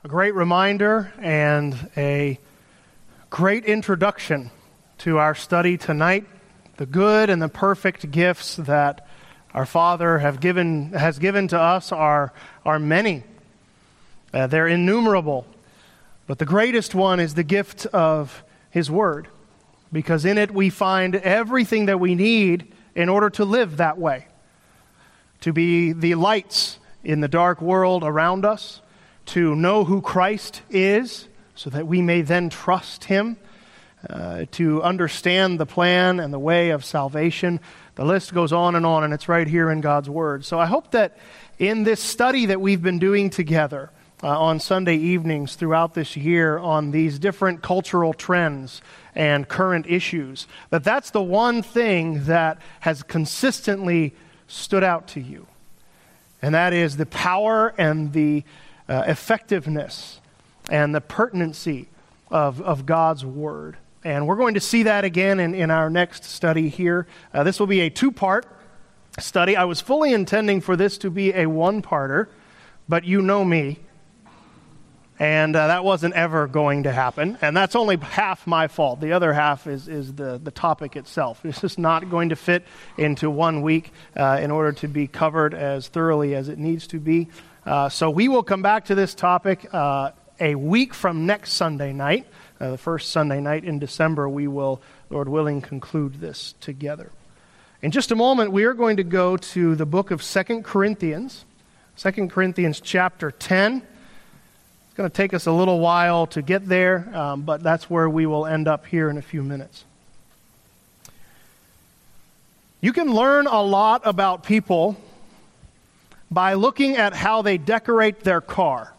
A great reminder and a great introduction to our study tonight. The good and the perfect gifts that our Father has given to us are many. They're innumerable. But the greatest one is the gift of His Word, because in it we find everything that we need in order to live that way, to be the lights in the dark world around us, to know who Christ is so that we may then trust Him, to understand the plan and the way of salvation. The list goes on, and it's right here in God's Word. So I hope that in this study that we've been doing together on Sunday evenings throughout this year on these different cultural trends and current issues, that's the one thing that has consistently stood out to you. And that is the power and the effectiveness and the pertinency of God's Word. And we're going to see that again in our next study here. This will be a two-part study. I was fully intending for this to be a one-parter, but you know me, and that wasn't ever going to happen. And that's only half my fault. The other half is the topic itself. It's just not going to fit into 1 week in order to be covered as thoroughly as it needs to be. So we will come back to this topic a week from next Sunday night. The first Sunday night in December, we will, Lord willing, conclude this together. In just a moment, we are going to go to the book of 2 Corinthians, 2 Corinthians chapter 10. It's going to take us a little while to get there, but that's where we will end up here in a few minutes. You can learn a lot about people by looking at how they decorate their car.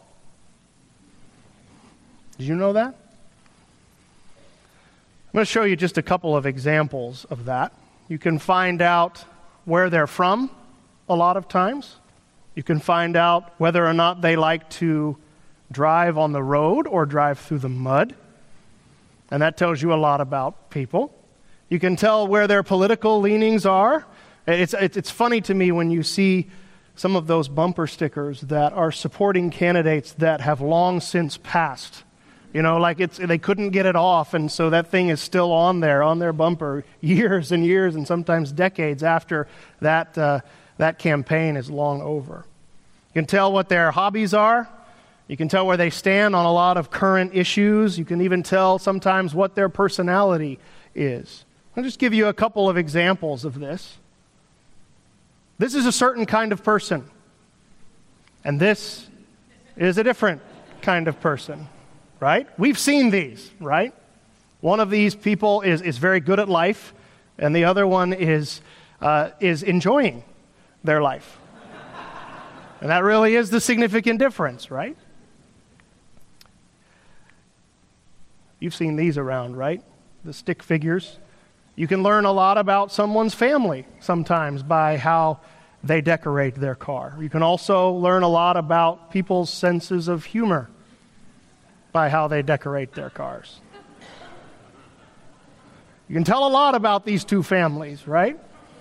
Did you know that? I'm going to show you just a couple of examples of that. You can find out where they're from a lot of times. You can find out whether or not they like to drive on the road or drive through the mud. And that tells you a lot about people. You can tell where their political leanings are. It's funny to me when you see some of those bumper stickers that are supporting candidates that have long since passed. You know, like they couldn't get it off, and so that thing is still on their bumper years and years and sometimes decades after that campaign is long over. You can tell what their hobbies are. You can tell where they stand on a lot of current issues. You can even tell sometimes what their personality is. I'll just give you a couple of examples of this. This is a certain kind of person, and this is a different kind of person, right? We've seen these, right? One of these people is very good at life, and the other one is enjoying their life. And that really is the significant difference, right? You've seen these around, right? The stick figures. You can learn a lot about someone's family sometimes by how they decorate their car. You can also learn a lot about people's senses of humor by how they decorate their cars. You can tell a lot about these two families, right?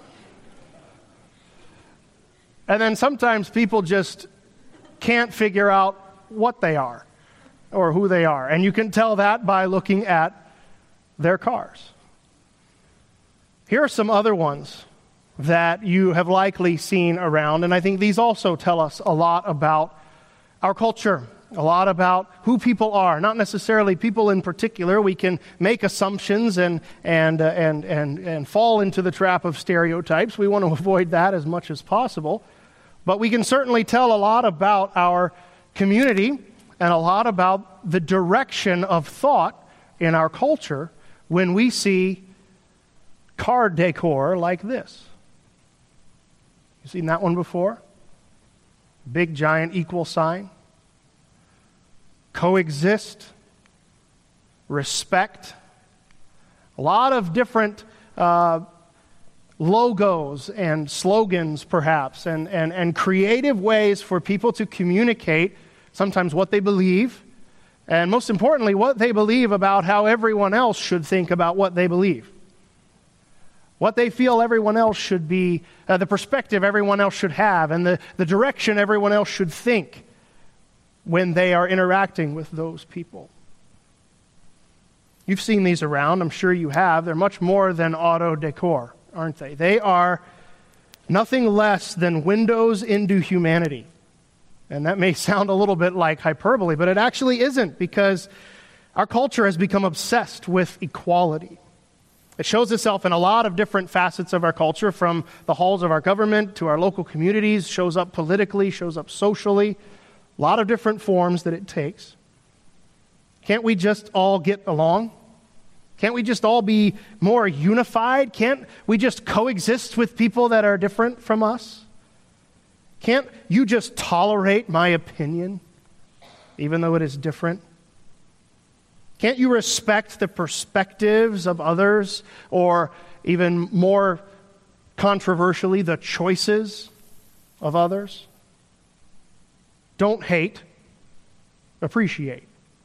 And then sometimes people just can't figure out what they are or who they are. And you can tell that by looking at their cars. Here are some other ones that you have likely seen around, and I think these also tell us a lot about our culture, a lot about who people are, not necessarily people in particular. We can make assumptions and fall into the trap of stereotypes. We want to avoid that as much as possible. But we can certainly tell a lot about our community and a lot about the direction of thought in our culture when we see car decor like this. You seen that one before? Big, giant equal sign. Coexist. Respect. A lot of different logos and slogans, perhaps, and creative ways for people to communicate sometimes what they believe, and most importantly, what they believe about how everyone else should think about what they believe. What they feel everyone else should be, the perspective everyone else should have, and the direction everyone else should think when they are interacting with those people. You've seen these around, I'm sure you have. They're much more than auto decor, aren't they? They are nothing less than windows into humanity. And that may sound a little bit like hyperbole, but it actually isn't, because our culture has become obsessed with equality. It shows itself in a lot of different facets of our culture, from the halls of our government to our local communities, shows up politically, shows up socially, a lot of different forms that it takes. Can't we just all get along? Can't we just all be more unified? Can't we just coexist with people that are different from us? Can't you just tolerate my opinion, even though it is different? Can't you respect the perspectives of others, or even more controversially, the choices of others? Don't hate, appreciate.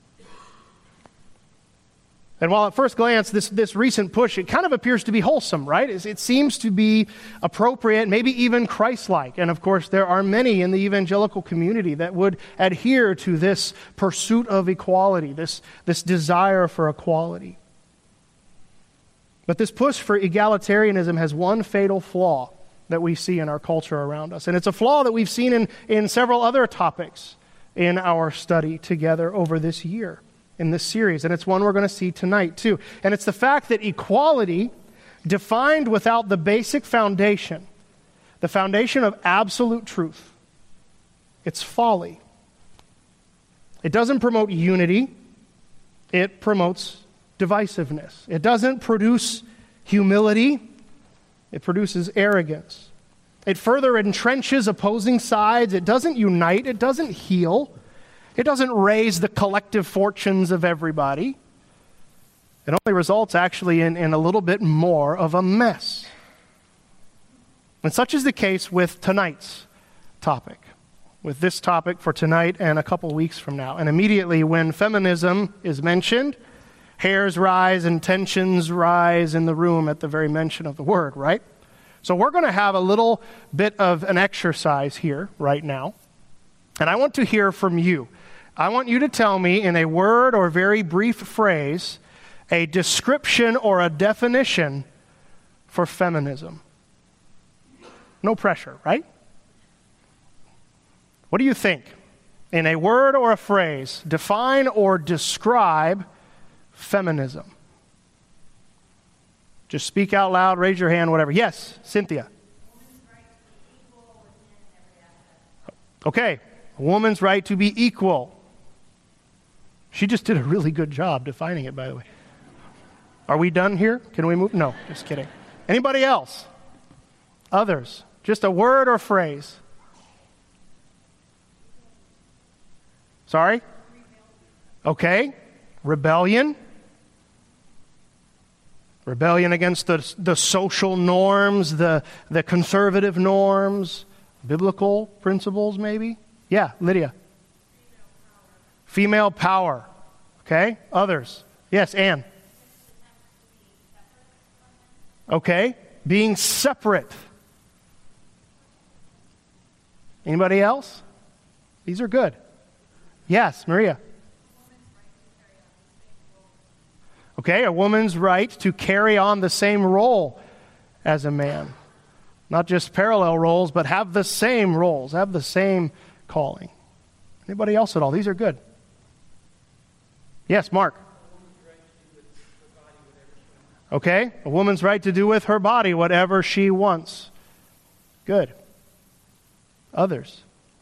And while at first glance, this recent push, it kind of appears to be wholesome, right? It seems to be appropriate, maybe even Christ-like. And of course, there are many in the evangelical community that would adhere to this pursuit of equality, this desire for equality. But this push for egalitarianism has one fatal flaw that we see in our culture around us. And it's a flaw that we've seen in several other topics in our study together over this year, in this series, and it's one we're going to see tonight too. And it's the fact that equality, defined without the basic foundation, the foundation of absolute truth, it's folly. It doesn't promote unity, it promotes divisiveness. It doesn't produce humility, it produces arrogance. It further entrenches opposing sides, it doesn't unite, it doesn't heal. It doesn't raise the collective fortunes of everybody. It only results actually in a little bit more of a mess. And such is the case with tonight's topic, with this topic for tonight and a couple weeks from now. And immediately when feminism is mentioned, hairs rise and tensions rise in the room at the very mention of the word, right? So we're going to have a little bit of an exercise here right now. And I want to hear from you. I want you to tell me in a word or very brief phrase a description or a definition for feminism. No pressure, right? What do you think? In a word or a phrase, define or describe feminism. Just speak out loud, raise your hand, whatever. Yes, Cynthia. Okay, a woman's right to be equal. She just did a really good job defining it, by the way. Are we done here? Can we move? No, just kidding. Anybody else? Others? Just a word or phrase. Sorry? Okay. Rebellion. Rebellion against the social norms, the conservative norms, biblical principles maybe. Yeah, Lydia. Female power. Okay, others. Yes, Anne. Okay, being separate. Anybody else? These are good. Yes, Maria. Okay, a woman's right to carry on the same role as a man. Not just parallel roles, but have the same roles, have the same calling. Anybody else at all? These are good. Yes, Mark. Okay, a woman's right to do with her body whatever she wants. Good. Others.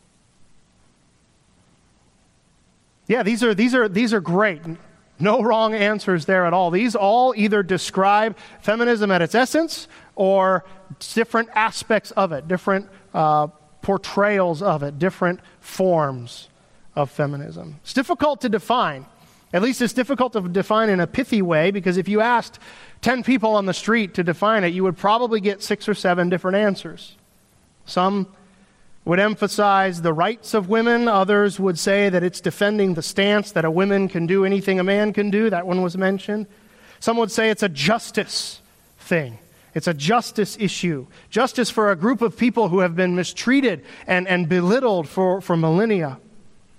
Yeah, these are great. No wrong answers there at all. These all either describe feminism at its essence or different aspects of it, different portrayals of it, different forms of feminism. It's difficult to define. At least it's difficult to define in a pithy way, because if you asked 10 people on the street to define it, you would probably get 6 or 7 different answers. Some would emphasize the rights of women. Others would say that it's defending the stance that a woman can do anything a man can do. That one was mentioned. Some would say it's a justice thing. It's a justice issue. Justice for a group of people who have been mistreated and belittled for millennia.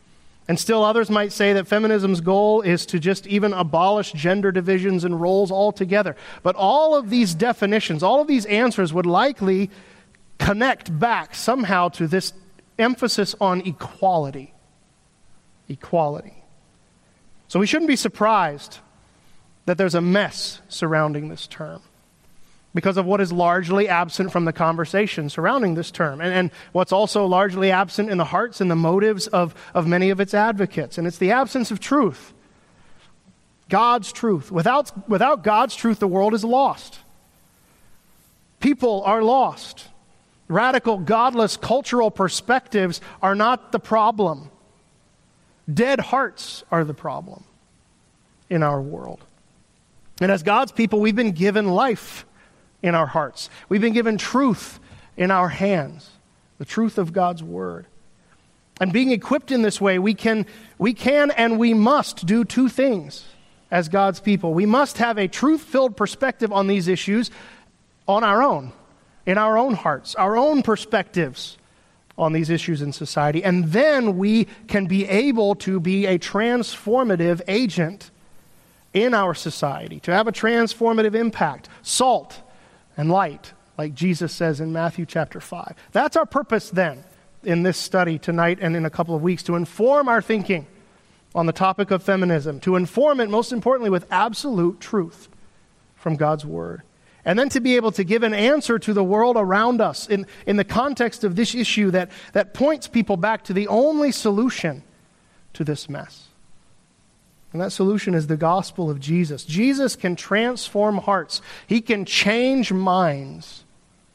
And still others might say that feminism's goal is to just even abolish gender divisions and roles altogether. But all of these definitions, all of these answers would likely connect back somehow to this emphasis on equality. Equality. So we shouldn't be surprised that there's a mess surrounding this term because of what is largely absent from the conversation surrounding this term, and what's also largely absent in the hearts and the motives of many of its advocates, and it's the absence of truth. God's truth. Without God's truth, the world is lost. People are lost. Radical, godless, cultural perspectives are not the problem. Dead hearts are the problem in our world. And as God's people, we've been given life in our hearts. We've been given truth in our hands, the truth of God's word. And being equipped in this way, we can and we must do two things as God's people. We must have a truth-filled perspective on these issues on our own, in our own hearts, our own perspectives on these issues in society. And then we can be able to be a transformative agent in our society, to have a transformative impact, salt and light, like Jesus says in Matthew chapter 5. That's our purpose then in this study tonight and in a couple of weeks, to inform our thinking on the topic of feminism, to inform it most importantly with absolute truth from God's word. And then to be able to give an answer to the world around us in the context of this issue that points people back to the only solution to this mess. And that solution is the gospel of Jesus. Jesus can transform hearts. He can change minds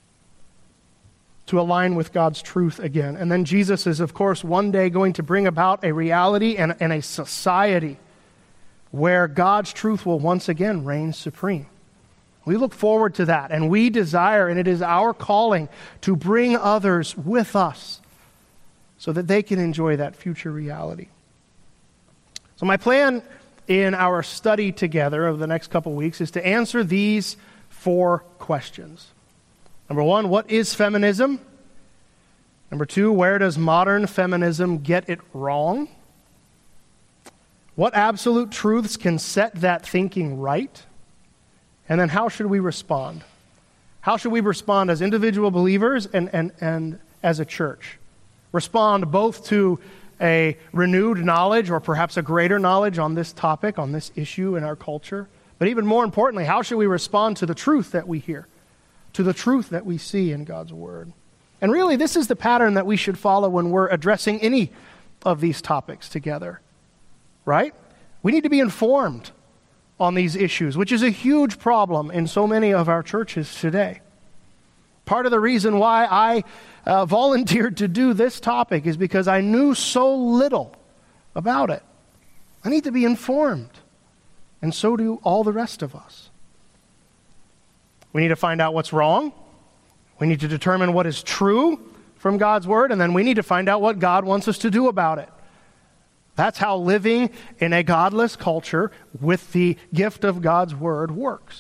to align with God's truth again. And then Jesus is, of course, one day going to bring about a reality and a society where God's truth will once again reign supreme. We look forward to that, and we desire, and it is our calling to bring others with us so that they can enjoy that future reality. So my plan in our study together over the next couple of weeks is to answer these 4 questions. Number 1, what is feminism? Number 2, where does modern feminism get it wrong? What absolute truths can set that thinking right? And then how should we respond? How should we respond as individual believers and as a church? Respond both to a renewed knowledge or perhaps a greater knowledge on this topic, on this issue in our culture. But even more importantly, how should we respond to the truth that we hear, to the truth that we see in God's word? And really, this is the pattern that we should follow when we're addressing any of these topics together, right? We need to be informed on these issues, which is a huge problem in so many of our churches today. Part of the reason why I volunteered to do this topic is because I knew so little about it. I need to be informed, and so do all the rest of us. We need to find out what's wrong. We need to determine what is true from God's word, and then we need to find out what God wants us to do about it. That's how living in a godless culture with the gift of God's word works.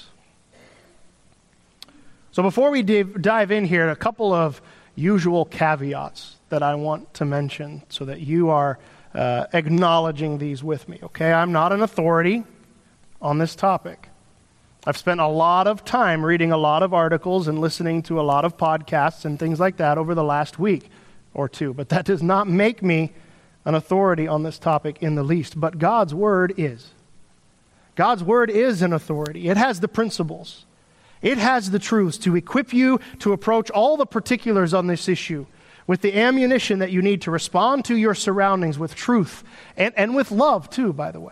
So before we dive in here, a couple of usual caveats that I want to mention so that you are acknowledging these with me, okay? I'm not an authority on this topic. I've spent a lot of time reading a lot of articles and listening to a lot of podcasts and things like that over the last week or two, but that does not make me an authority on this topic in the least. But God's word is. God's word is an authority. It has the principles. It has the truths to equip you to approach all the particulars on this issue with the ammunition that you need to respond to your surroundings with truth and with love too, by the way.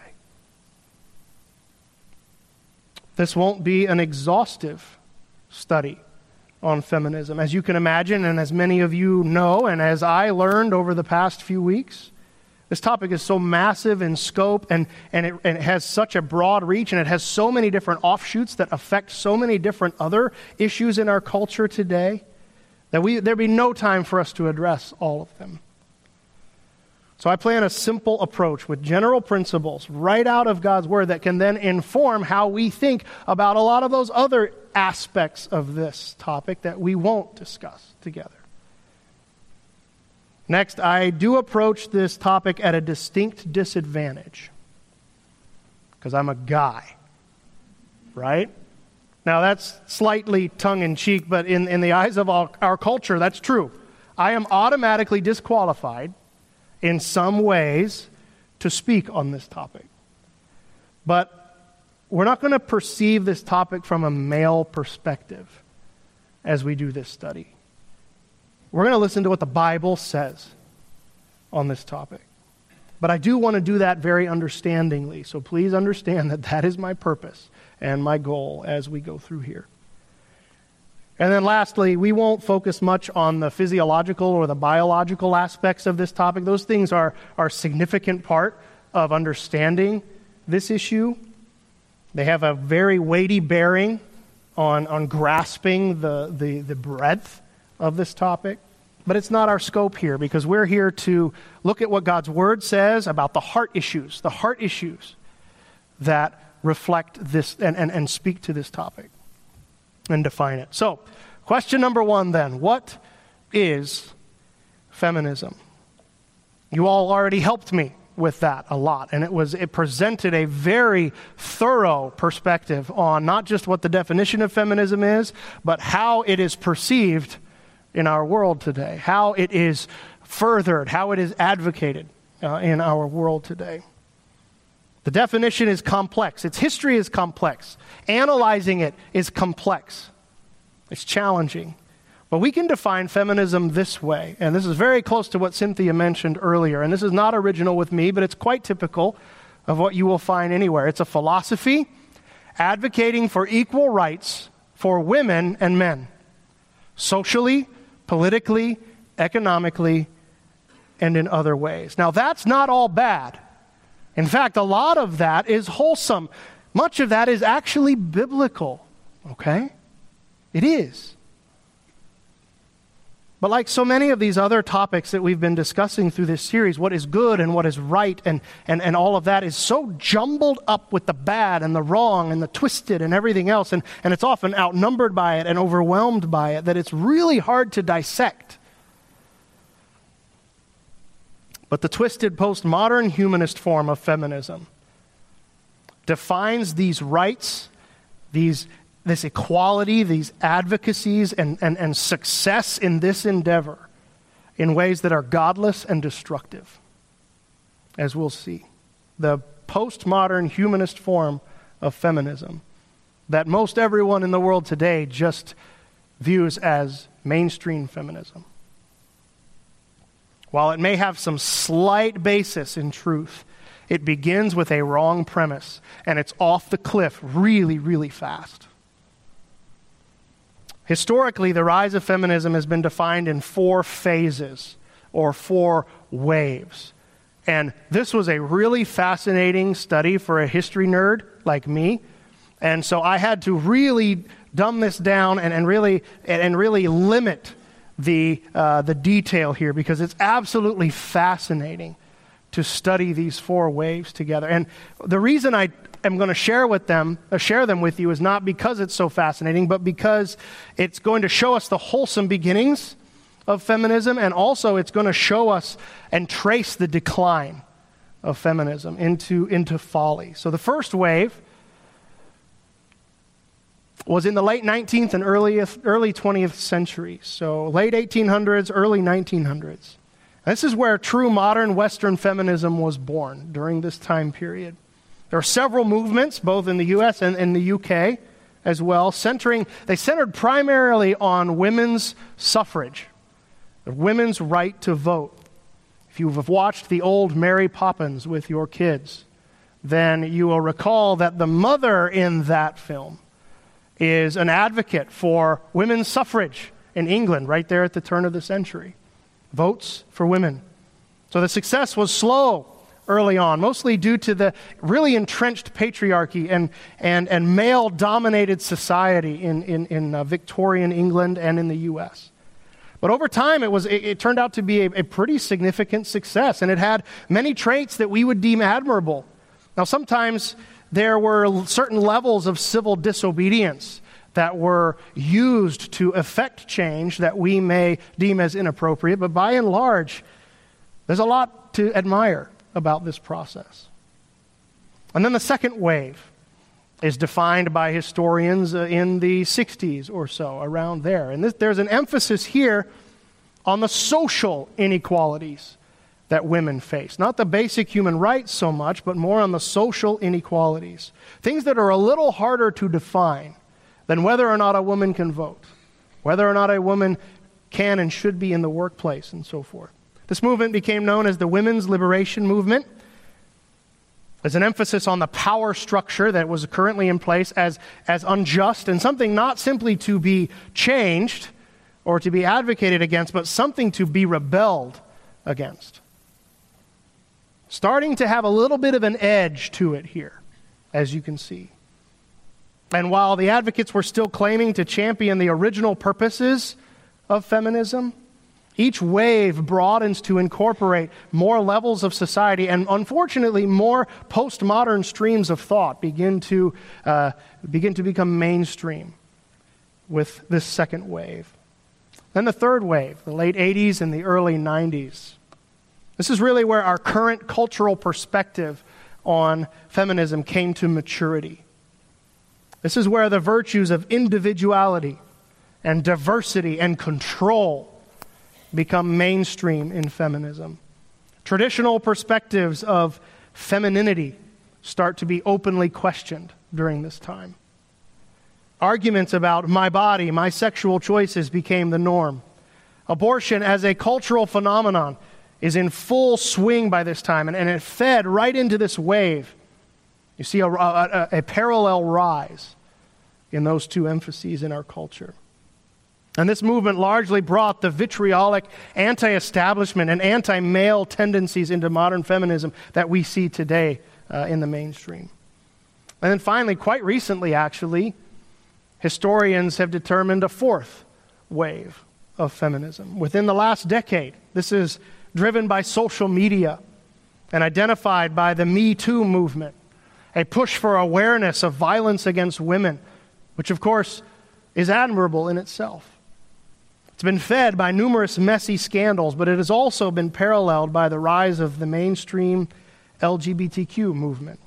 This won't be an exhaustive study on feminism. As you can imagine, and as many of you know, and as I learned over the past few weeks, this topic is so massive in scope and it has such a broad reach, and it has so many different offshoots that affect so many different other issues in our culture today that there'd be no time for us to address all of them. So I plan a simple approach with general principles right out of God's word that can then inform how we think about a lot of those other aspects of this topic that we won't discuss together. Next, I do approach this topic at a distinct disadvantage because I'm a guy, right? Now, that's slightly tongue-in-cheek, but in the eyes of our culture, that's true. I am automatically disqualified in some ways to speak on this topic. But we're not going to perceive this topic from a male perspective as we do this study. We're going to listen to what the Bible says on this topic. But I do want to do that very understandingly, so please understand that that is my purpose and my goal as we go through here. And then lastly, we won't focus much on the physiological or the biological aspects of this topic. Those things are a significant part of understanding this issue. They have a very weighty bearing on grasping the breadth of this topic. But it's not our scope here, because we're here to look at what God's Word says about the heart issues that reflect this and speak to this topic and define it. So, question number one then, what is feminism? You all already helped me with that a lot, and it presented a very thorough perspective on not just what the definition of feminism is, but how it is perceived in our world today, how it is furthered, how it is advocated in our world today. The definition is complex. Its history is complex. Analyzing it is complex. It's challenging. But we can define feminism this way, and this is very close to what Cynthia mentioned earlier, and this is not original with me, but it's quite typical of what you will find anywhere. It's a philosophy advocating for equal rights for women and men, socially, politically, economically, and in other ways. Now, that's not all bad. In fact, a lot of that is wholesome. Much of that is actually biblical, okay? It is. But like so many of these other topics that we've been discussing through this series, what is good and what is right and all of that is so jumbled up with the bad and the wrong and the twisted and everything else, and it's often outnumbered by it and overwhelmed by it, that it's really hard to dissect. But the twisted postmodern humanist form of feminism defines these rights, this equality, these advocacies, and success in this endeavor in ways that are godless and destructive, as we'll see. The postmodern humanist form of feminism that most everyone in the world today just views as mainstream feminism. While it may have some slight basis in truth, it begins with a wrong premise, and it's off the cliff really, really fast. Historically, the rise of feminism has been defined in 4 phases or 4 waves. And this was a really fascinating study for a history nerd like me. And so I had to really dumb this down and really limit the detail here, because it's absolutely fascinating to study these 4 waves together. And the reason I am going to share them with you is not because it's so fascinating, but because it's going to show us the wholesome beginnings of feminism, and also it's going to show us and trace the decline of feminism into folly. So the first wave was in the late 19th and early 20th century. So late 1800s, early 1900s. This is where true modern Western feminism was born during this time period. There are several movements, both in the U.S. and in the U.K. as well, they centered primarily on women's suffrage, the women's right to vote. If you have watched the old Mary Poppins with your kids, then you will recall that the mother in that film is an advocate for women's suffrage in England right there at the turn of the century. Votes for women. So the success was slow early on, mostly due to the really entrenched patriarchy and male-dominated society in Victorian England and in the U.S. But over time, it turned out to be a pretty significant success, and it had many traits that we would deem admirable. Now, sometimes there were certain levels of civil disobedience that were used to effect change that we may deem as inappropriate, but by and large, There's a lot to admire about this process. And then the second wave is defined by historians in the 60s or so, around there. And there's an emphasis here on the social inequalities that women face. Not the basic human rights so much, but more on the social inequalities. Things that are a little harder to define than whether or not a woman can vote, whether or not a woman can and should be in the workplace, and so forth. This movement became known as the Women's Liberation Movement. There's an emphasis on the power structure that was currently in place as unjust and something not simply to be changed or to be advocated against, but something to be rebelled against. Starting to have a little bit of an edge to it here, as you can see. And while the advocates were still claiming to champion the original purposes of feminism, each wave broadens to incorporate more levels of society, and unfortunately, more postmodern streams of thought begin to become mainstream with this second wave. Then the third wave, the late 80s and the early 90s. This is really where our current cultural perspective on feminism came to maturity. This is where the virtues of individuality and diversity and control become mainstream in feminism. Traditional perspectives of femininity start to be openly questioned during this time. Arguments about my body, my sexual choices became the norm. Abortion as a cultural phenomenon is in full swing by this time, and it fed right into this wave. You see a parallel rise in those two emphases in our culture. And this movement largely brought the vitriolic anti-establishment and anti-male tendencies into modern feminism that we see today in the mainstream. And then finally, quite recently actually, historians have determined a fourth wave of feminism. Within the last decade, this is driven by social media and identified by the Me Too movement, a push for awareness of violence against women, which of course is admirable in itself. It's been fed by numerous messy scandals, but it has also been paralleled by the rise of the mainstream LGBTQ movement,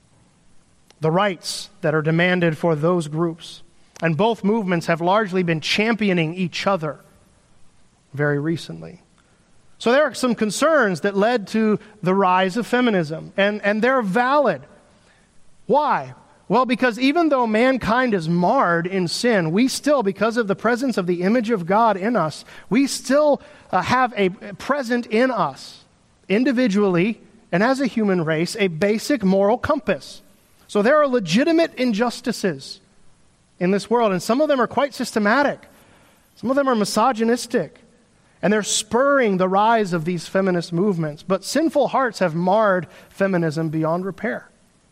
the rights that are demanded for those groups. And both movements have largely been championing each other very recently. So there are some concerns that led to the rise of feminism, and they're valid. Why? Well, because even though mankind is marred in sin, we still, because of the presence of the image of God in us, we still have a present in us, individually and as a human race, a basic moral compass. So there are legitimate injustices in this world, and some of them are quite systematic. Some of them are misogynistic, and they're spurring the rise of these feminist movements. But sinful hearts have marred feminism beyond repair,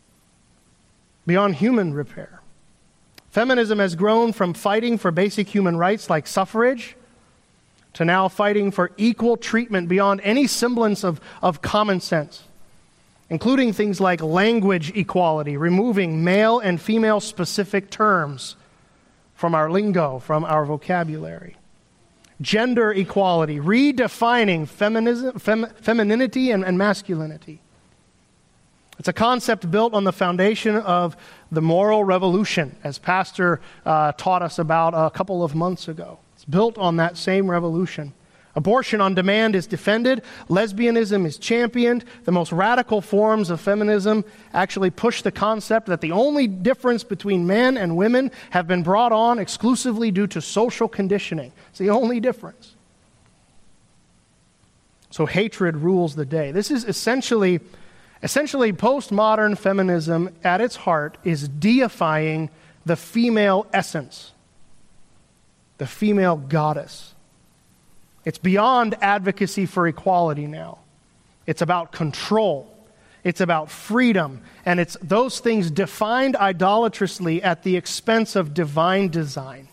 beyond human repair. Feminism has grown from fighting for basic human rights like suffrage to now fighting for equal treatment beyond any semblance of common sense, including things like language equality, removing male and female specific terms from our lingo, from our vocabulary. Gender equality, redefining femininity and masculinity. It's a concept built on the foundation of the moral revolution, as Pastor taught us about a couple of months ago. It's built on that same revolution. Abortion on demand is defended. Lesbianism is championed. The most radical forms of feminism actually push the concept that the only difference between men and women have been brought on exclusively due to social conditioning. It's the only difference. So hatred rules the day. This is essentially postmodern feminism at its heart is deifying the female essence, the female goddess. It's beyond advocacy for equality now. It's about control. It's about freedom. And it's those things defined idolatrously at the expense of divine design.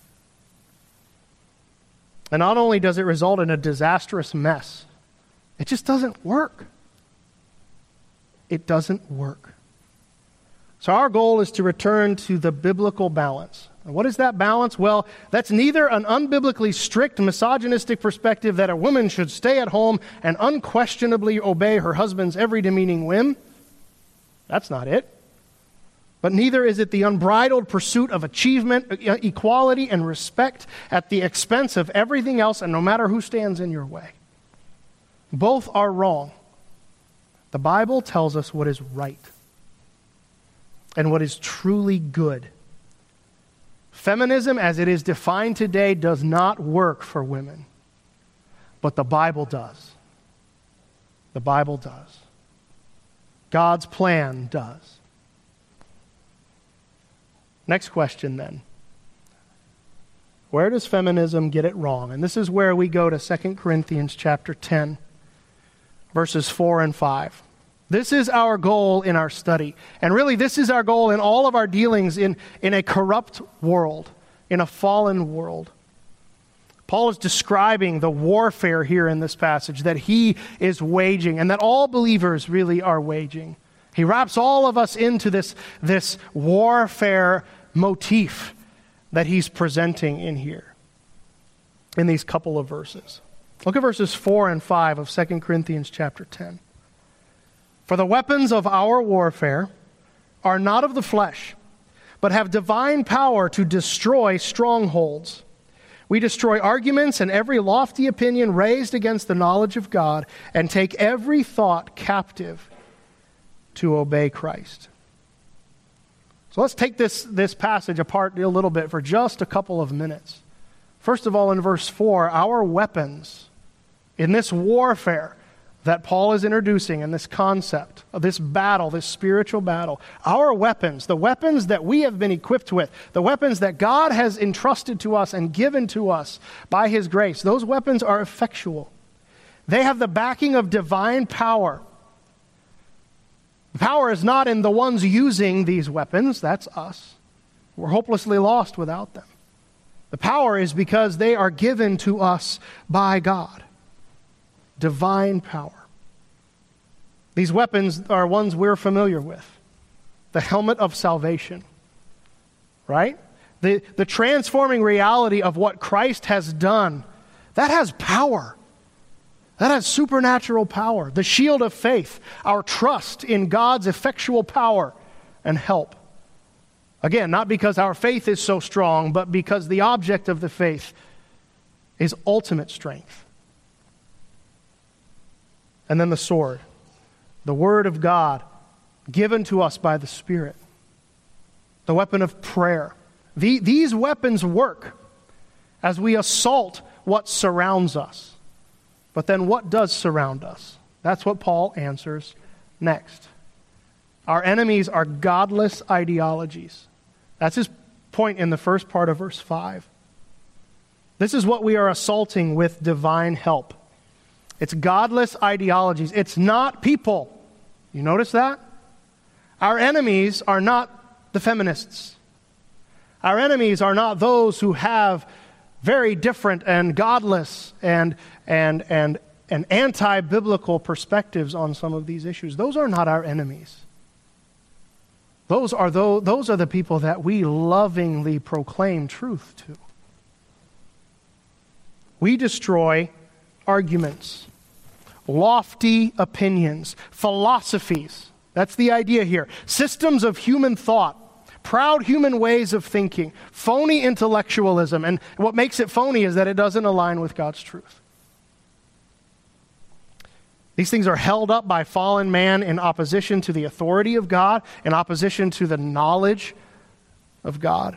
And not only does it result in a disastrous mess, it just doesn't work. It doesn't work. So our goal is to return to the biblical balance And what is that balance? Well, that's neither an unbiblically strict misogynistic perspective that a woman should stay at home and unquestionably obey her husband's every demeaning whim. That's not it. But neither is it the unbridled pursuit of achievement, equality, and respect at the expense of everything else and no matter who stands in your way. Both are wrong. The Bible tells us what is right and what is truly good. Feminism, as it is defined today, does not work for women. But the Bible does. The Bible does. God's plan does. Next question then. Where does feminism get it wrong? And this is where we go to 2 Corinthians chapter 10, verses 4 and 5. This is our goal in our study. And really, this is our goal in all of our dealings in a corrupt world, in a fallen world. Paul is describing the warfare here in this passage that he is waging and that all believers really are waging. He wraps all of us into this warfare motif that he's presenting in here, in these couple of verses. Look at verses 4 and 5 of 2 Corinthians chapter 10. For the weapons of our warfare are not of the flesh, but have divine power to destroy strongholds. We destroy arguments and every lofty opinion raised against the knowledge of God, and take every thought captive to obey Christ. So let's take this passage apart a little bit for just a couple of minutes. First of all, in verse 4, our weapons in this warfare that Paul is introducing in this concept of this battle, this spiritual battle, our weapons, the weapons that we have been equipped with, the weapons that God has entrusted to us and given to us by His grace, those weapons are effectual. They have the backing of divine power. The power is not in the ones using these weapons, that's us. We're hopelessly lost without them. The power is because they are given to us by God. Divine power. These weapons are ones we're familiar with. The helmet of salvation. Right? The transforming reality of what Christ has done. That has power. That has supernatural power. The shield of faith. Our trust in God's effectual power and help. Again, not because our faith is so strong, but because the object of the faith is ultimate strength. And then the sword, the Word of God, given to us by the Spirit. The weapon of prayer. These weapons work as we assault what surrounds us. But then what does surround us? That's what Paul answers next. Our enemies are godless ideologies. That's his point in the first part of verse 5. This is what we are assaulting with divine help. It's godless ideologies. It's not people. You notice that? Our enemies are not the feminists. Our enemies are not those who have very different and godless and anti-biblical perspectives on some of these issues. Those are not our enemies. Those are the people that we lovingly proclaim truth to. We destroy arguments, lofty opinions, philosophies. That's the idea here. Systems of human thought, proud human ways of thinking, phony intellectualism. And what makes it phony is that it doesn't align with God's truth. These things are held up by fallen man in opposition to the authority of God, in opposition to the knowledge of God.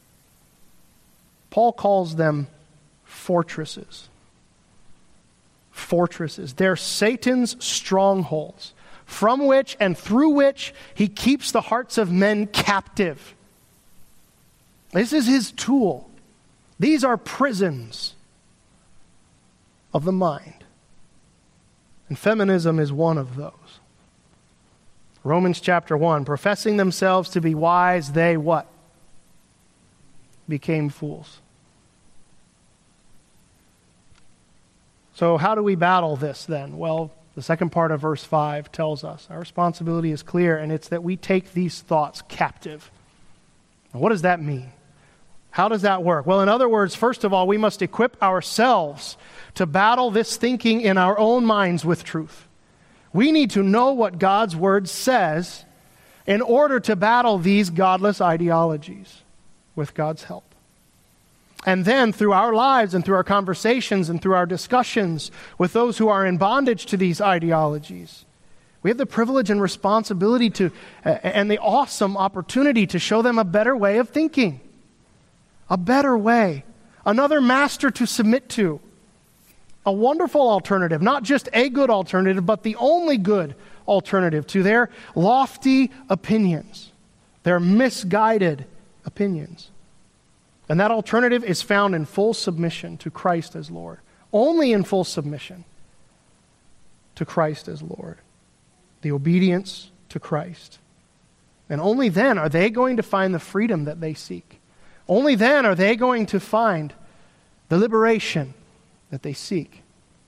Paul calls them fortresses. Fortresses. They're Satan's strongholds, from which and through which he keeps the hearts of men captive. This is his tool. These are prisons of the mind. And feminism is one of those. Romans chapter 1, professing themselves to be wise, they what? Became fools. So how do we battle this then? Well, the second part of verse 5 tells us our responsibility is clear, and it's that we take these thoughts captive. Now, what does that mean? How does that work? Well, in other words, first of all, we must equip ourselves to battle this thinking in our own minds with truth. We need to know what God's Word says in order to battle these godless ideologies with God's help. And then through our lives and through our conversations and through our discussions with those who are in bondage to these ideologies, we have the privilege and responsibility to, and the awesome opportunity to show them a better way of thinking. A better way. Another master to submit to. A wonderful alternative. Not just a good alternative, but the only good alternative to their lofty opinions. Their misguided opinions. And that alternative is found in full submission to Christ as Lord. Only in full submission to Christ as Lord. The obedience to Christ. And only then are they going to find the freedom that they seek. Only then are they going to find the liberation that they seek.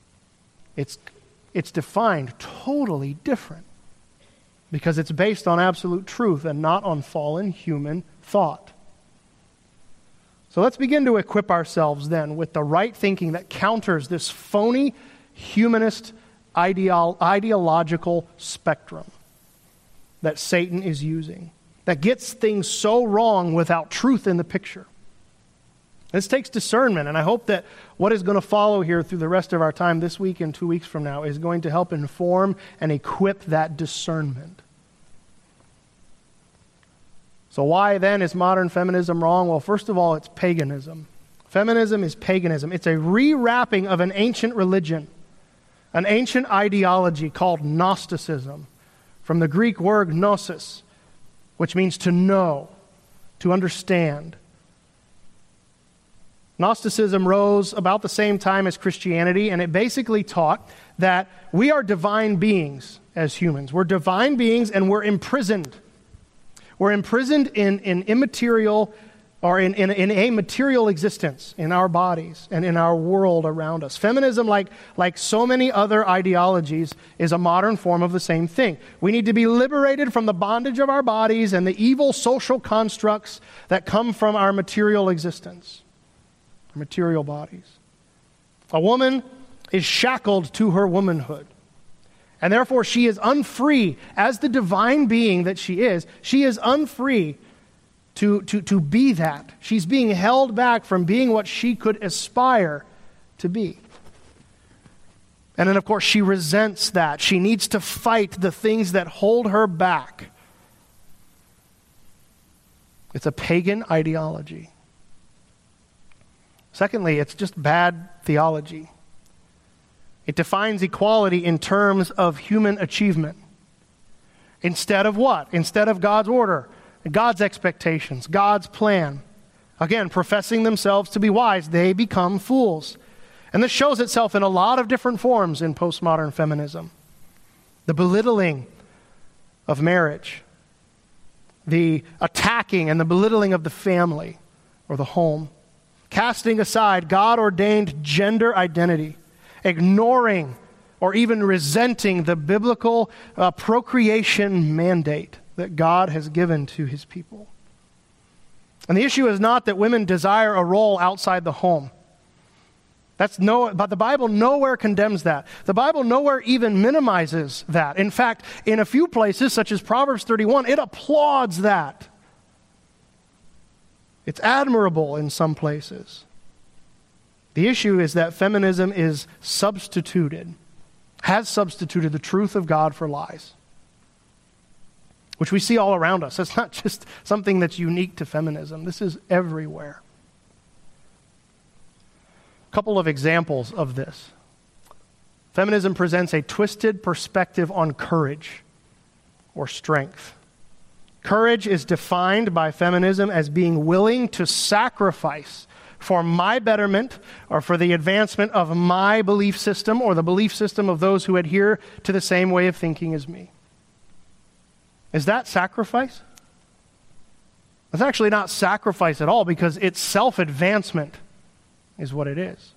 It's defined totally different because it's based on absolute truth and not on fallen human thought. So let's begin to equip ourselves then with the right thinking that counters this phony humanist ideological spectrum that Satan is using, that gets things so wrong without truth in the picture. This takes discernment, and I hope that what is going to follow here through the rest of our time this week and 2 weeks from now is going to help inform and equip that discernment. So why then is modern feminism wrong? Well, first of all, it's paganism. Feminism is paganism. It's a rewrapping of an ancient religion, an ancient ideology called Gnosticism, from the Greek word gnosis, which means to know, to understand. Gnosticism rose about the same time as Christianity, and it basically taught that we are divine beings as humans. We're divine beings and we're imprisoned. We're imprisoned in immaterial or in a material existence in our bodies and in our world around us. Feminism, like so many other ideologies, is a modern form of the same thing. We need to be liberated from the bondage of our bodies and the evil social constructs that come from our material existence, our material bodies. A woman is shackled to her womanhood. And therefore she is unfree, as the divine being that she is unfree to be that. She's being held back from being what she could aspire to be. And then of course she resents that. She needs to fight the things that hold her back. It's a pagan ideology. Secondly, it's just bad theology. It defines equality in terms of human achievement. Instead of what? Instead of God's order, God's expectations, God's plan. Again, professing themselves to be wise, they become fools. And this shows itself in a lot of different forms in postmodern feminism. The belittling of marriage, the attacking and the belittling of the family or the home, casting aside God-ordained gender identity, ignoring or even resenting the biblical procreation mandate that God has given to his people. And the issue is not that women desire a role outside the home. But the Bible nowhere condemns that. The Bible nowhere even minimizes that. In fact, in a few places, such as Proverbs 31, it applauds that. It's admirable in some places. The issue is that feminism has substituted the truth of God for lies, which we see all around us. It's not just something that's unique to feminism. This is everywhere. A couple of examples of this. Feminism presents a twisted perspective on courage or strength. Courage is defined by feminism as being willing to sacrifice for my betterment or for the advancement of my belief system or the belief system of those who adhere to the same way of thinking as me. Is that sacrifice? It's actually not sacrifice at all because it's self-advancement is what it is.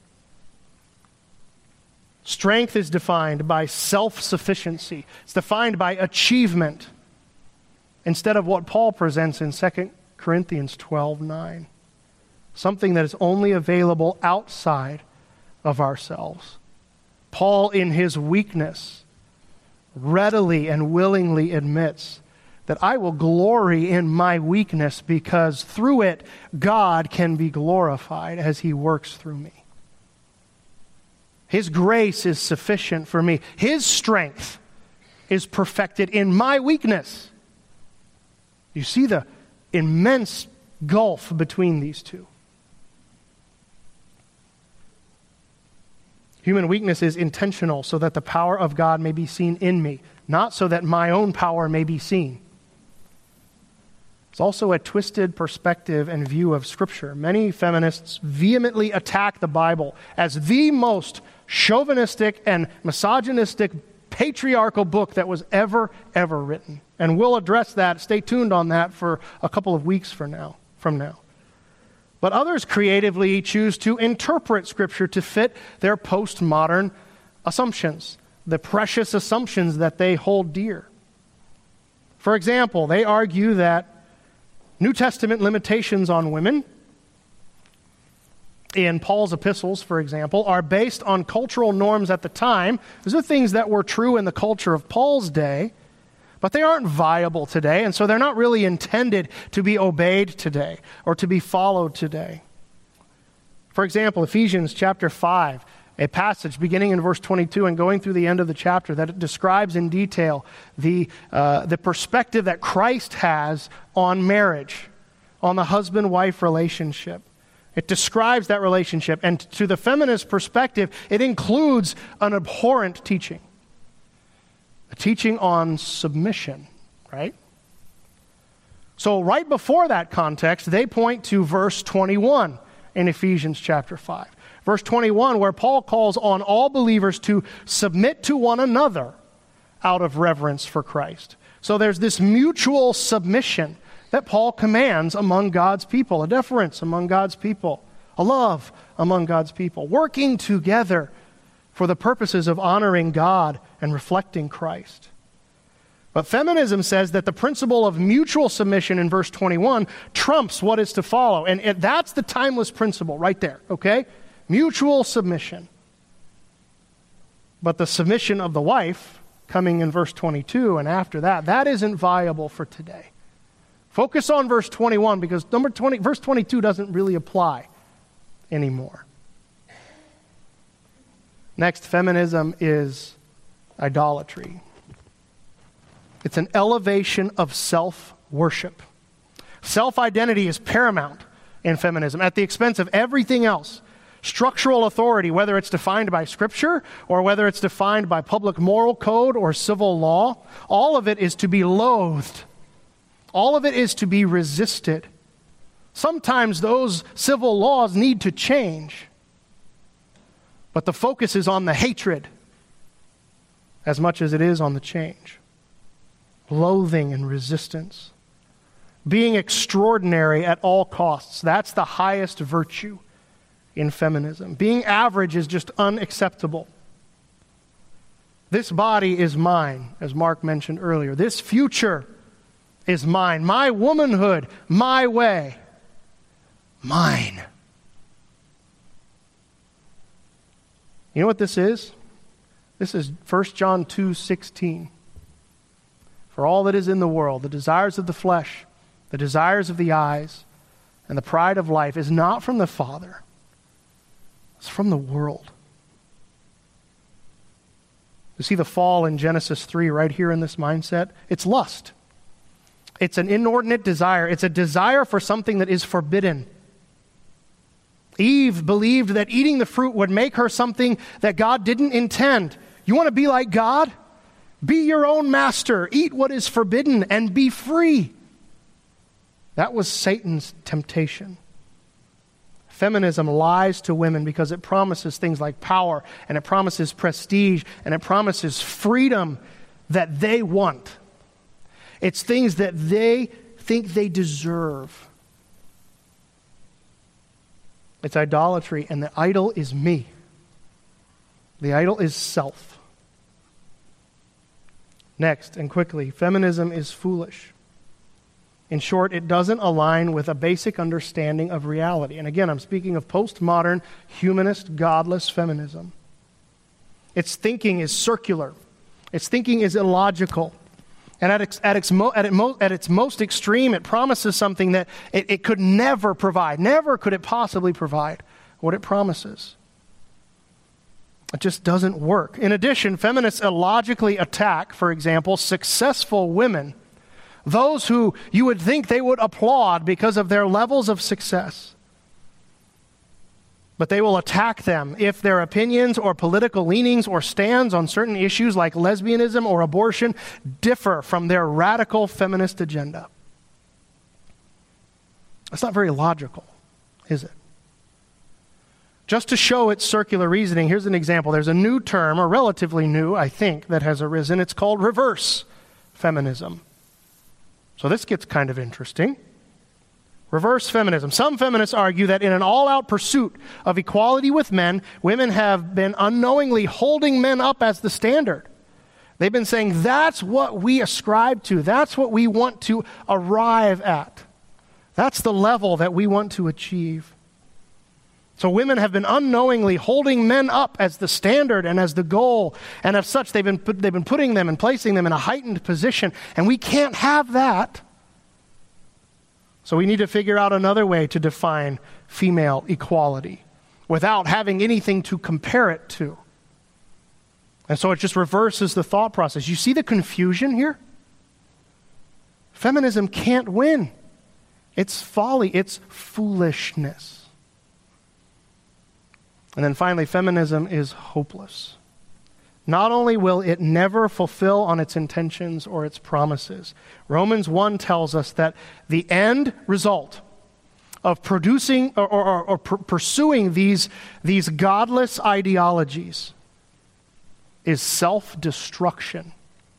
Strength is defined by self-sufficiency. It's defined by achievement instead of what Paul presents in 2 Corinthians 12:9. something that is only available outside of ourselves. Paul, in his weakness, readily and willingly admits that I will glory in my weakness because through it, God can be glorified as he works through me. His grace is sufficient for me. His strength is perfected in my weakness. You see the immense gulf between these two. Human weakness is intentional so that the power of God may be seen in me, not so that my own power may be seen. It's also a twisted perspective and view of Scripture. Many feminists vehemently attack the Bible as the most chauvinistic and misogynistic patriarchal book that was ever written. And we'll address that. Stay tuned on that for a couple of weeks from now. But others creatively choose to interpret Scripture to fit their postmodern assumptions, the precious assumptions that they hold dear. For example, they argue that New Testament limitations on women in Paul's epistles, for example, are based on cultural norms at the time. These are things that were true in the culture of Paul's day, but they aren't viable today, and so they're not really intended to be obeyed today or to be followed today. For example, Ephesians chapter 5, a passage beginning in verse 22 and going through the end of the chapter that it describes in detail the perspective that Christ has on marriage, on the husband-wife relationship. It describes that relationship, and to the feminist perspective, it includes an abhorrent teaching. A teaching on submission, right? So right before that context, they point to verse 21 in Ephesians chapter 5. Verse 21, where Paul calls on all believers to submit to one another out of reverence for Christ. So there's this mutual submission that Paul commands among God's people, a deference among God's people, a love among God's people, working together for the purposes of honoring God and reflecting Christ. But feminism says that the principle of mutual submission in verse 21 trumps what is to follow. And that's the timeless principle right there, okay? Mutual submission. But the submission of the wife, coming in verse 22 and after that, that isn't viable for today. Focus on verse 21 because verse 22 doesn't really apply anymore. Next, feminism is idolatry. It's an elevation of self-worship. Self-identity is paramount in feminism at the expense of everything else. Structural authority, whether it's defined by Scripture or whether it's defined by public moral code or civil law, all of it is to be loathed. All of it is to be resisted. Sometimes those civil laws need to change. But the focus is on the hatred as much as it is on the change. Loathing and resistance. Being extraordinary at all costs. That's the highest virtue in feminism. Being average is just unacceptable. This body is mine, as Mark mentioned earlier. This future is mine. My womanhood, my way, mine. You know what this is? This is 1 John 2:16. For all that is in the world, the desires of the flesh, the desires of the eyes, and the pride of life is not from the Father. It's from the world. You see the fall in Genesis 3 right here in this mindset? It's lust. It's an inordinate desire. It's a desire for something that is forbidden. Eve believed that eating the fruit would make her something that God didn't intend. You want to be like God? Be your own master. Eat what is forbidden and be free. That was Satan's temptation. Feminism lies to women because it promises things like power, and it promises prestige, and it promises freedom that they want. It's things that they think they deserve. It's idolatry, and the idol is me. The idol is self. Next, and quickly, feminism is foolish. In short, it doesn't align with a basic understanding of reality. And again, I'm speaking of postmodern, humanist, godless feminism. Its thinking is circular. Its thinking is illogical. And at its most extreme, it promises something that it could never provide. Never could it possibly provide what it promises. It just doesn't work. In addition, feminists illogically attack, for example, successful women, those who you would think they would applaud because of their levels of success. But they will attack them if their opinions or political leanings or stands on certain issues like lesbianism or abortion differ from their radical feminist agenda. That's not very logical, is it? Just to show its circular reasoning, here's an example. There's a new term, or relatively new, I think, that has arisen. It's called reverse feminism. So this gets kind of interesting. Reverse feminism. Some feminists argue that in an all-out pursuit of equality with men, women have been unknowingly holding men up as the standard. They've been saying, that's what we ascribe to. That's what we want to arrive at. That's the level that we want to achieve. So women have been unknowingly holding men up as the standard and as the goal, and as such, they've been putting them and placing them in a heightened position, and we can't have that. So we need to figure out another way to define female equality without having anything to compare it to. And so it just reverses the thought process. You see the confusion here? Feminism can't win. It's folly. It's foolishness. And then finally, feminism is hopeless. Not only will it never fulfill on its intentions or its promises, Romans 1 tells us that the end result of producing or pursuing these godless ideologies is self-destruction.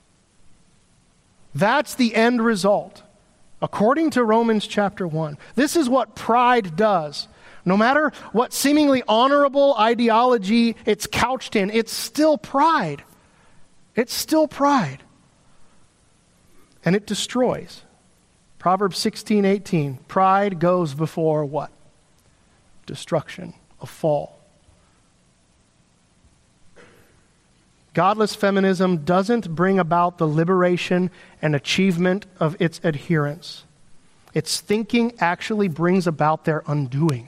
That's the end result, according to Romans chapter 1. This is what pride does. No matter what seemingly honorable ideology it's couched in, it's still pride. It's still pride. And it destroys. Proverbs 16:18. Pride goes before what? Destruction, a fall. Godless feminism doesn't bring about the liberation and achievement of its adherents. Its thinking actually brings about their undoing.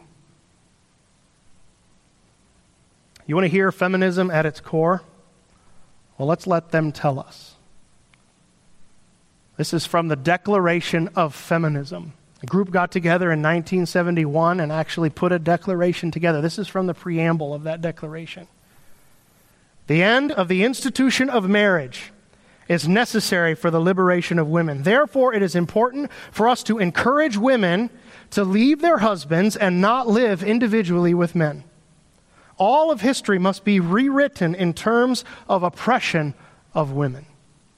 You want to hear feminism at its core? Well, let's let them tell us. This is from the Declaration of Feminism. A group got together in 1971 and actually put a declaration together. This is from the preamble of that declaration. The end of the institution of marriage is necessary for the liberation of women. Therefore, it is important for us to encourage women to leave their husbands and not live individually with men. All of history must be rewritten in terms of oppression of women.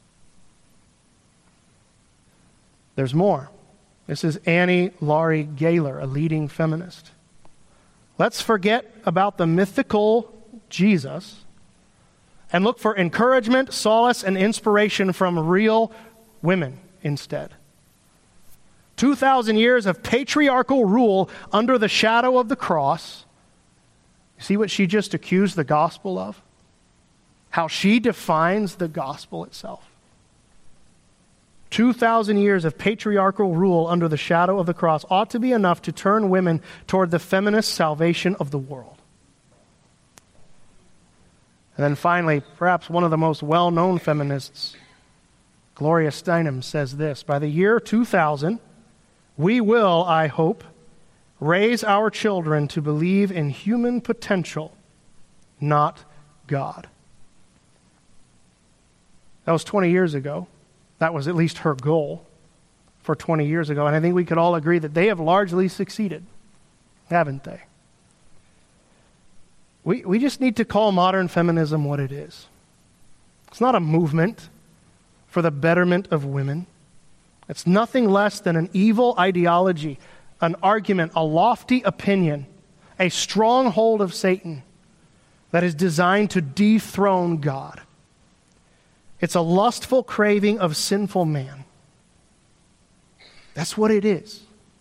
There's more. This is Annie Laurie Gaylor, a leading feminist. Let's forget about the mythical Jesus and look for encouragement, solace, and inspiration from real women instead. 2,000 years of patriarchal rule under the shadow of the cross. You see what she just accused the gospel of? How she defines the gospel itself. 2,000 years of patriarchal rule under the shadow of the cross ought to be enough to turn women toward the feminist salvation of the world. And then finally, perhaps one of the most well-known feminists, Gloria Steinem, says this: by the year 2000, we will, I hope, raise our children to believe in human potential, not God. That was 20 years ago. That was at least her goal for 20 years ago. And I think we could all agree that they have largely succeeded, haven't they? We just need to call modern feminism what it is. It's not a movement for the betterment of women. It's nothing less than an evil ideology, an argument, a lofty opinion, a stronghold of Satan that is designed to dethrone God. It's a lustful craving of sinful man. That's what it is.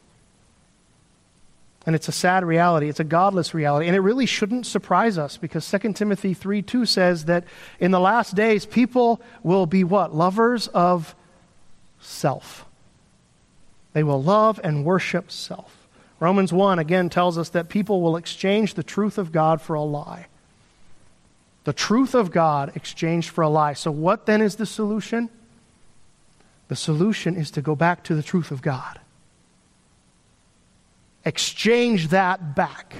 And it's a sad reality. It's a godless reality. And it really shouldn't surprise us, because 2 Timothy 3:2 says that in the last days, people will be what? Lovers of self. They will love and worship self. Romans 1 again tells us that people will exchange the truth of God for a lie. The truth of God exchanged for a lie. So what then is the solution? The solution is to go back to the truth of God. Exchange that back.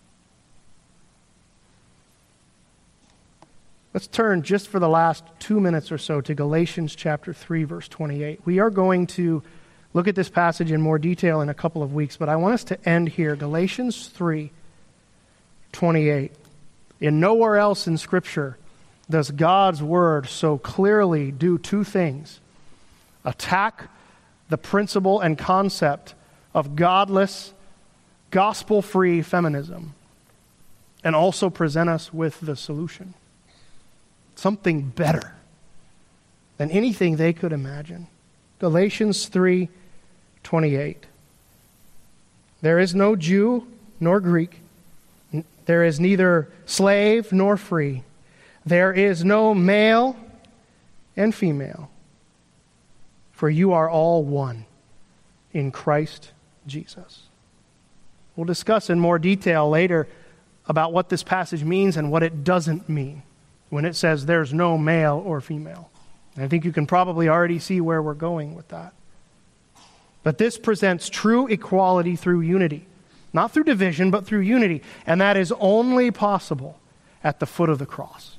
Let's turn just for the last 2 minutes or so to Galatians chapter 3, verse 28. We are going to look at this passage in more detail in a couple of weeks, but I want us to end here. Galatians 3, 28. In nowhere else in Scripture does God's word so clearly do two things: attack the principle and concept of godless, gospel-free feminism, and also present us with the solution. Something better than anything they could imagine. Galatians 3:28. There is no Jew nor Greek. There is neither slave nor free. There is no male and female. For you are all one in Christ Jesus. We'll discuss in more detail later about what this passage means and what it doesn't mean when it says there's no male or female. And I think you can probably already see where we're going with that. But this presents true equality through unity. Not through division, but through unity. And that is only possible at the foot of the cross.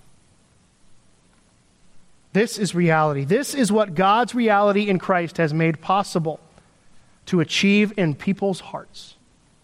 This is reality. This is what God's reality in Christ has made possible to achieve in people's hearts.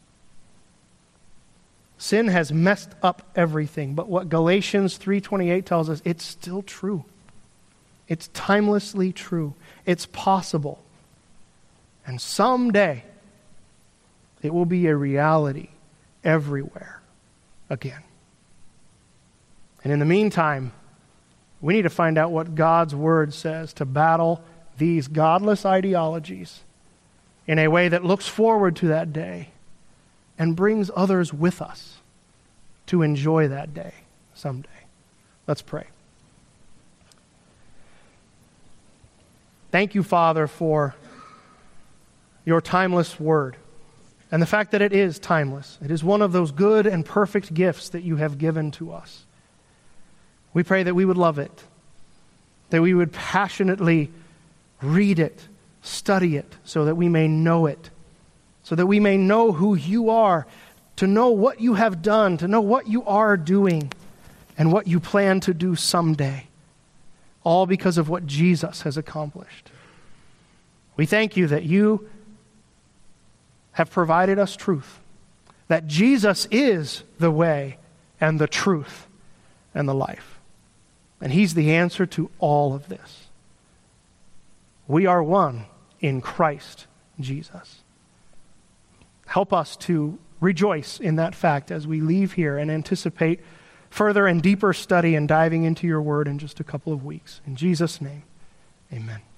Sin has messed up everything, but what Galatians 3:28 tells us, it's still true. It's timelessly true. It's possible. And someday, it will be a reality everywhere again. And in the meantime, we need to find out what God's word says to battle these godless ideologies in a way that looks forward to that day and brings others with us to enjoy that day someday. Let's pray. Thank you, Father, for your timeless word and the fact that it is timeless. It is one of those good and perfect gifts that you have given to us. We pray that we would love it, that we would passionately read it, study it, so that we may know it, so that we may know who you are, to know what you have done, to know what you are doing, and what you plan to do someday, all because of what Jesus has accomplished. We thank you that you have provided us truth, that Jesus is the way and the truth and the life. And he's the answer to all of this. We are one in Christ Jesus. Help us to rejoice in that fact as we leave here and anticipate further and deeper study and diving into your word in just a couple of weeks. In Jesus' name, amen.